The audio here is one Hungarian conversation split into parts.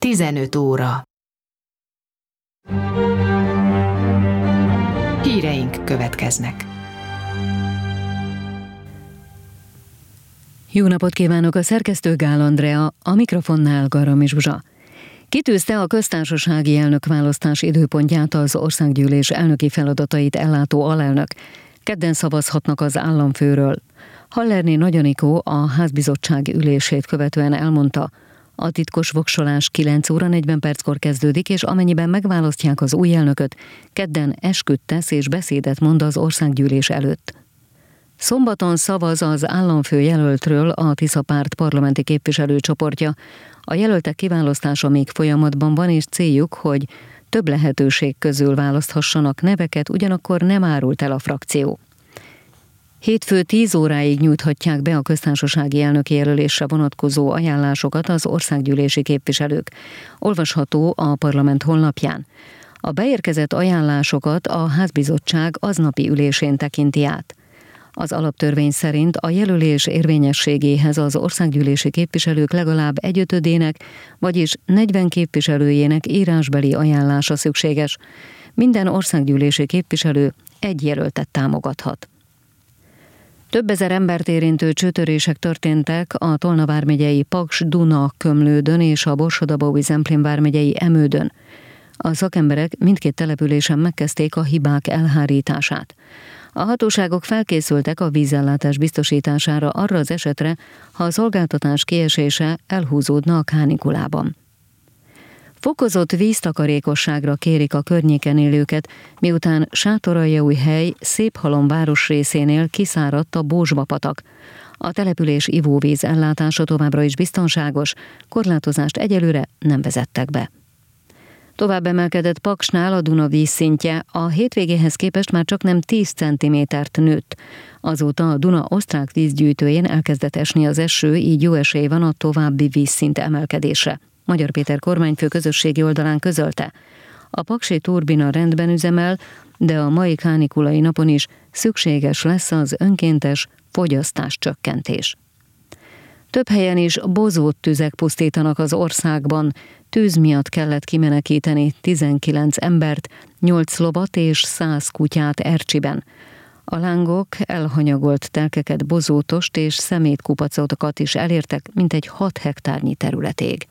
15 óra. Híreink következnek. Jó napot kívánok, a szerkesztő Gál Andrea, a mikrofonnál Garamis Zsuzsa. Kitűzte a köztársasági elnökválasztás időpontját az országgyűlés elnöki feladatait ellátó alelnök. Kedden szavazhatnak az államfőről. Hallerné Nagy Anikó a házbizottság ülését követően elmondta, a titkos voksolás 9 óra 40 perckor kezdődik, és amennyiben megválasztják az új elnököt, kedden esküt tesz és beszédet mond az országgyűlés előtt. Szombaton szavaz az államfő jelöltről a Tisza Párt parlamenti képviselőcsoportja. A jelöltek kiválasztása még folyamatban van, és céljuk, hogy több lehetőség közül választhassanak neveket, ugyanakkor nem árult el a frakció. Hétfő 10 óráig nyújthatják be a köztársasági elnöki jelölésre vonatkozó ajánlásokat az országgyűlési képviselők. Olvasható a parlament honlapján. A beérkezett ajánlásokat a házbizottság aznapi ülésén tekinti át. Az alaptörvény szerint a jelölés érvényességéhez az országgyűlési képviselők legalább 1/5-ének, vagyis 40 képviselőjének írásbeli ajánlása szükséges. Minden országgyűlési képviselő egy jelöltet támogathat. Több ezer embert érintő csőtörések történtek a Tolna vármegyei Paks-Duna-Komlődön és a Borsod-Abaúj-Zemplén vármegyei Emődön. A szakemberek mindkét településen megkezdték a hibák elhárítását. A hatóságok felkészültek a vízellátás biztosítására arra az esetre, ha a szolgáltatás kiesése elhúzódna a kánikulában. Fokozott víztakarékosságra kérik a környéken élőket, miután Sátoraljaújhely Széphalom városrészénél kiszáradt a Bózsba-patak. A település ivóvíz ellátása továbbra is biztonságos, korlátozást egyelőre nem vezettek be. Tovább emelkedett Paksnál a Duna vízszintje, a hétvégéhez képest már csaknem 10 cm-t nőtt. Azóta a Duna osztrák vízgyűjtőjén elkezdett esni az eső, így jó esély van a további vízszint emelkedésre. Magyar Péter kormányfő közösségi oldalán közölte, a paksi turbina rendben üzemel, de a mai kánikulai napon is szükséges lesz az önkéntes fogyasztás csökkentés. Több helyen is bozót tüzek pusztítanak az országban. Tűz miatt kellett kimenekíteni 19 embert, 8 lovat és 100 kutyát Ercsiben. A lángok elhanyagolt telkeket, bozótost és szemétkupacokat is elértek, mintegy 6 hektárnyi területig.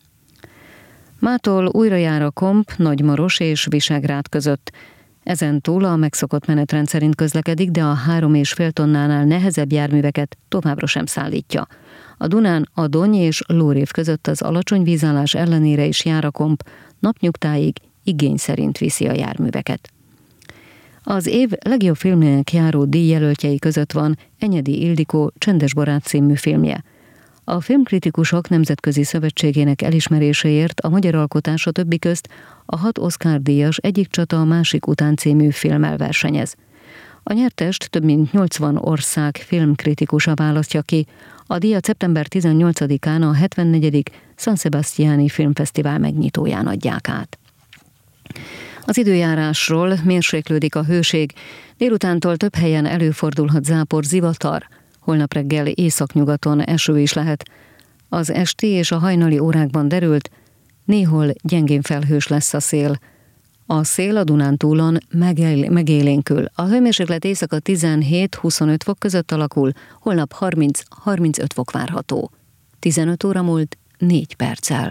Mától újra jár a Komp, Nagymaros és Visegrád között. Ezen túl a megszokott menetrend szerint közlekedik, de a 3,5 tonnánál nehezebb járműveket továbbra sem szállítja. A Dunán a Dony és Lórév között az alacsony vízállás ellenére is jár a Komp, napnyugtáig igény szerint viszi a járműveket. Az év legjobb filmjének járó díjjelöltjei között van Enyedi Ildikó Csendes barát című filmje. A Filmkritikusok Nemzetközi Szövetségének elismeréséért a magyar alkotás a többi közt a 6 Oscar-díjas Egyik csata a másik után című filmmel versenyez. A nyertest több mint 80 ország filmkritikusa választja ki. A díjat szeptember 18-án a 74. San Sebastiani Filmfesztivál megnyitóján adják át. Az időjárásról: mérséklődik a hőség, délutántól több helyen előfordulhat zápor, zivatar. Holnap reggel északnyugaton eső is lehet. Az esti és a hajnali órákban derült, néhol gyengén felhős lesz a szél. A szél a Dunántúlon megélénkül. A hőmérséklet éjszaka 17-25 fok között alakul, holnap 30-35 fok várható. 15 óra múlt 4 perccel.